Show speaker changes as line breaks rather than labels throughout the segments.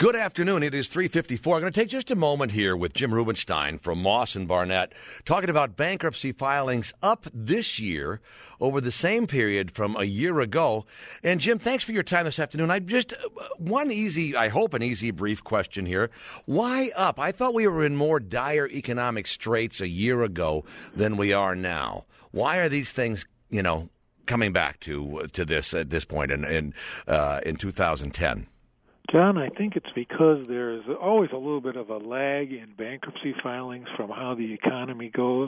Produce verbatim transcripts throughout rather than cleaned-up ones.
Good afternoon. It is three fifty-four. I'm going to take just a moment here with Jim Rubenstein from Moss and Barnett, talking about bankruptcy filings up this year over the same period from a year ago. And Jim, thanks for your time this afternoon. I just one easy, I hope an easy, brief question here. Why up? I thought we were in more dire economic straits a year ago than we are now. Why are these things, you know, coming back to to this at this point in in, uh, in two thousand ten?
John, I think it's because there's always a little bit of a lag in bankruptcy filings from how the economy goes.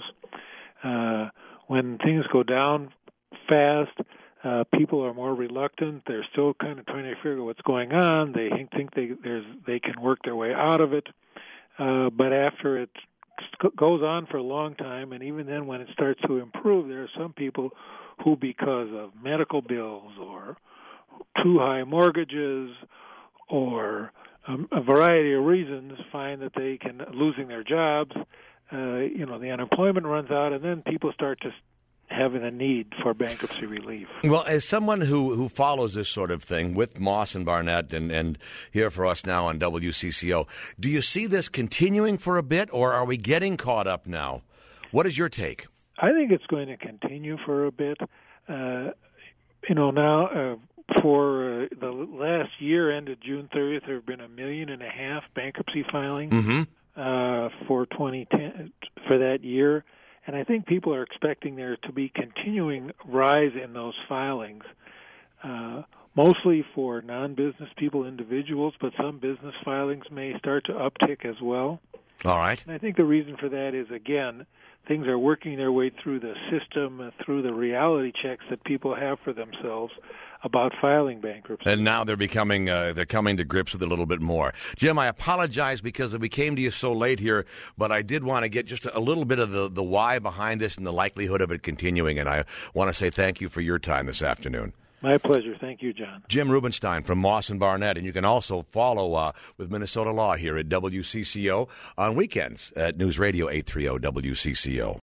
Uh, when things go down fast, uh, people are more reluctant. They're still kind of trying to figure out what's going on. They think they there's they can work their way out of it. Uh, but after it goes on for a long time, and even then when it starts to improve, there are some people who, because of medical bills or too high mortgages or um, a variety of reasons, find that they can, losing their jobs, uh, you know, the unemployment runs out, and then people start to having a need for bankruptcy relief.
Well, as someone who, who follows this sort of thing with Moss and Barnett and, and here for us now on W C C O, do you see this continuing for a bit, or are we getting caught up now? What is your take?
I think it's going to continue for a bit. Uh, you know, now... Uh, For uh, the last year, ended June thirtieth, there have been a million and a half bankruptcy filings
mm-hmm.
uh, for twenty ten for that year, and I think people are expecting there to be continuing rise in those filings, uh, mostly for non-business people, individuals, but some business filings may start to uptick as well.
All right.
And I think the reason for that is, again, things are working their way through the system, uh, through the reality checks that people have for themselves about filing bankruptcy.
And now they're becoming, uh, they're coming to grips with it a little bit more. Jim, I apologize because we came to you so late here, but I did want to get just a little bit of the, the why behind this and the likelihood of it continuing, and I want to say thank you for your time this afternoon.
My pleasure. Thank you, John.
Jim Rubenstein from Moss and Barnett, and you can also follow uh, with Minnesota Law here at W C C O on weekends at News Radio eight thirty W C C O.